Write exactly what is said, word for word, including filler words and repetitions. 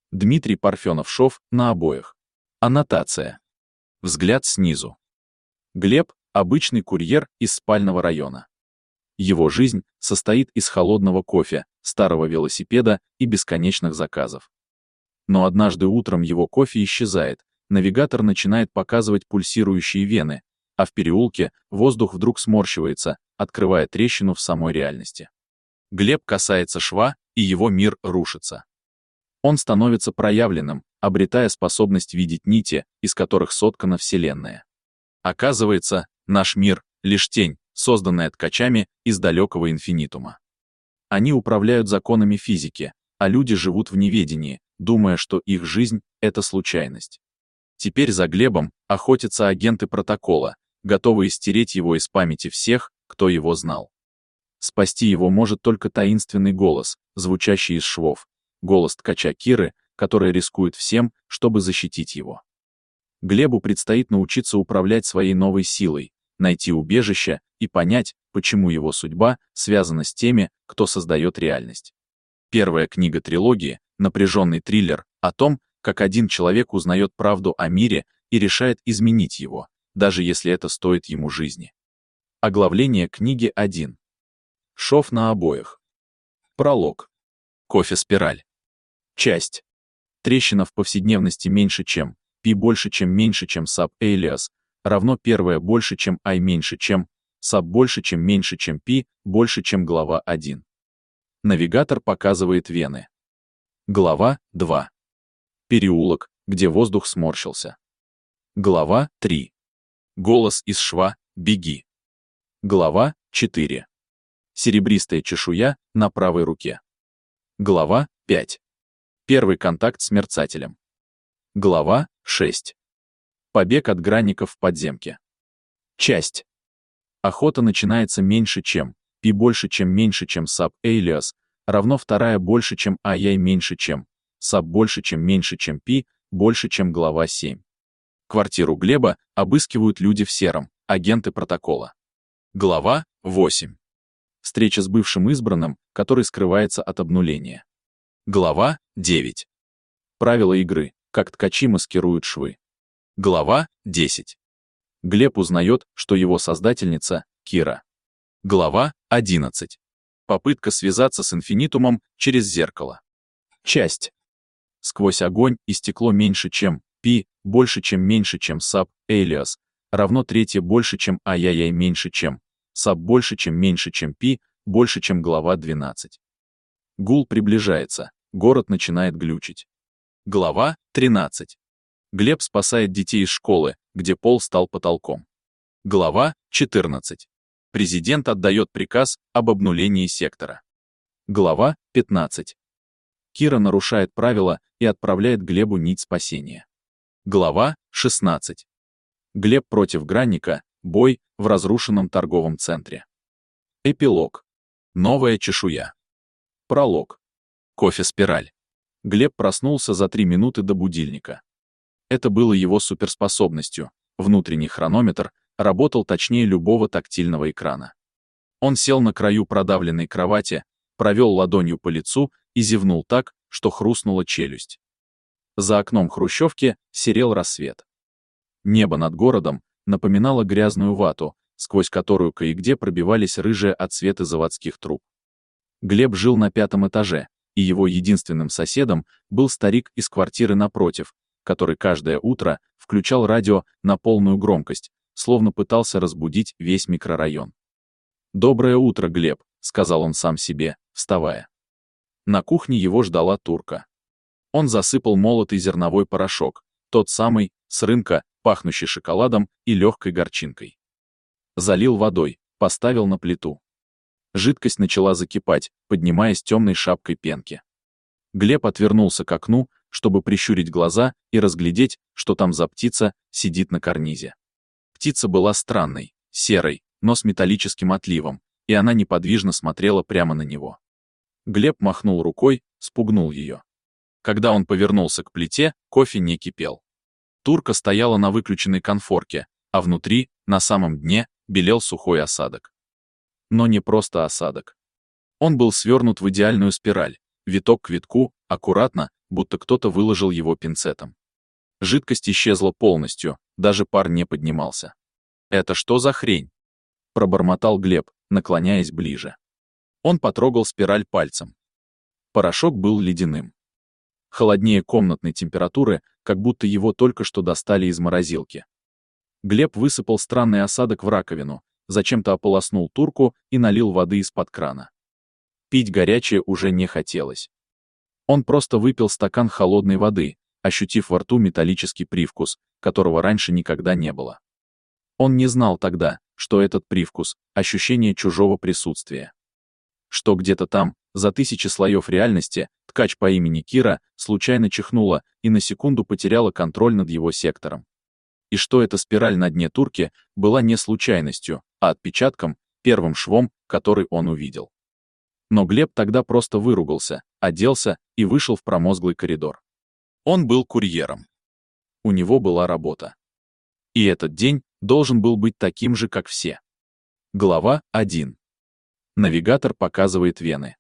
Дмитрий Парфенов-Шов на обоях. Аннотация. Взгляд снизу. Глеб – обычный курьер из спального района. Его жизнь состоит из холодного кофе, старого велосипеда и бесконечных заказов. Но однажды утром его кофе исчезает, навигатор начинает показывать пульсирующие вены, а в переулке воздух вдруг сморщивается, открывая трещину в самой реальности. Глеб касается шва, и его мир рушится. Он становится проявленным, обретая способность видеть нити, из которых соткана Вселенная. Оказывается, наш мир — лишь тень, созданная ткачами из далекого инфинитума. Они управляют законами физики, а люди живут в неведении, думая, что их жизнь — это случайность. Теперь за Глебом охотятся агенты протокола, готовые стереть его из памяти всех, кто его знал. Спасти его может только таинственный голос, звучащий из швов, голос ткача Киры, которая рискует всем, чтобы защитить его. Глебу предстоит научиться управлять своей новой силой, найти убежище и понять, почему его судьба связана с теми, кто создает реальность. Первая книга трилогии — напряженный триллер о том, как один человек узнает правду о мире и решает изменить его, даже если это стоит ему жизни. Оглавление книги один. Шов на обоях. Пролог. Кофе-спираль. Часть. Трещина в повседневности меньше, чем π больше, чем меньше, чем sub alias, равно первое больше, чем i меньше, чем sub больше, чем меньше, чем π больше, чем глава один. Навигатор показывает вены. Глава два. Переулок, где воздух сморщился. Глава три. Голос из шва «Беги». Глава четыре. Серебристая чешуя на правой руке. Глава пять. Первый контакт с мерцателем. Глава шесть. Побег от гранников в подземке. Часть. Охота начинается меньше, чем π больше, чем меньше, чем sub alias, равно вторая больше, чем ai меньше, чем sub больше, чем меньше, чем π больше, чем глава семь. Квартиру Глеба обыскивают люди в сером, агенты протокола. Глава восемь. Встреча с бывшим избранным, который скрывается от обнуления. Глава девять. Правила игры, как ткачи маскируют швы. Глава десять. Глеб узнает, что его создательница — Кира. Глава одиннадцать. Попытка связаться с инфинитумом через зеркало. Часть. Сквозь огонь и стекло меньше, чем π больше, чем меньше, чем sub alias, равно третье больше, чем ai меньше, чем sub больше, чем меньше, чем π больше, чем глава двенадцать. Гул приближается, город начинает глючить. Глава тринадцать. Глеб спасает детей из школы, где пол стал потолком. Глава четырнадцать. Президент отдает приказ об обнулении сектора. Глава пятнадцать. Кира нарушает правила и отправляет Глебу нить спасения. Глава шестнадцать. Глеб против Гранника, бой в разрушенном торговом центре. Эпилог. Новая чешуя. Пролог. Кофе-спираль. Глеб проснулся за три минуты до будильника. Это было его суперспособностью. Внутренний хронометр работал точнее любого тактильного экрана. Он сел на краю продавленной кровати, провел ладонью по лицу и зевнул так, что хрустнула челюсть. За окном хрущевки серел рассвет. Небо над городом напоминало грязную вату, сквозь которую кое-где пробивались рыжие отсветы заводских труб. Глеб жил на пятом этаже, и его единственным соседом был старик из квартиры напротив, который каждое утро включал радио на полную громкость, словно пытался разбудить весь микрорайон. «Доброе утро, Глеб», — сказал он сам себе, вставая. На кухне его ждала турка. Он засыпал молотый зерновой порошок, тот самый, с рынка, пахнущий шоколадом и легкой горчинкой. Залил водой, поставил на плиту. Жидкость начала закипать, поднимаясь темной шапкой пенки. Глеб отвернулся к окну, чтобы прищурить глаза и разглядеть, что там за птица сидит на карнизе. Птица была странной, серой, но с металлическим отливом, и она неподвижно смотрела прямо на него. Глеб махнул рукой, спугнул ее. Когда он повернулся к плите, кофе не кипел. Турка стояла на выключенной конфорке, а внутри, на самом дне, белел сухой осадок. Но не просто осадок. Он был свернут в идеальную спираль, виток к витку, аккуратно, будто кто-то выложил его пинцетом. Жидкость исчезла полностью, даже пар не поднимался. «Это что за хрень?» — пробормотал Глеб, наклоняясь ближе. Он потрогал спираль пальцем. Порошок был ледяным. Холоднее комнатной температуры, как будто его только что достали из морозилки. Глеб высыпал странный осадок в раковину, зачем-то ополоснул турку и налил воды из-под крана. Пить горячее уже не хотелось. Он просто выпил стакан холодной воды, ощутив во рту металлический привкус, которого раньше никогда не было. Он не знал тогда, что этот привкус — ощущение чужого присутствия. Что где-то там, за тысячи слоев реальности, ткач по имени Кира случайно чихнула и на секунду потеряла контроль над его сектором. И что эта спираль на дне турки была не случайностью, а отпечатком, первым швом, который он увидел. Но Глеб тогда просто выругался, оделся и вышел в промозглый коридор. Он был курьером. У него была работа. И этот день должен был быть таким же, как все. Глава один. Навигатор показывает Вены.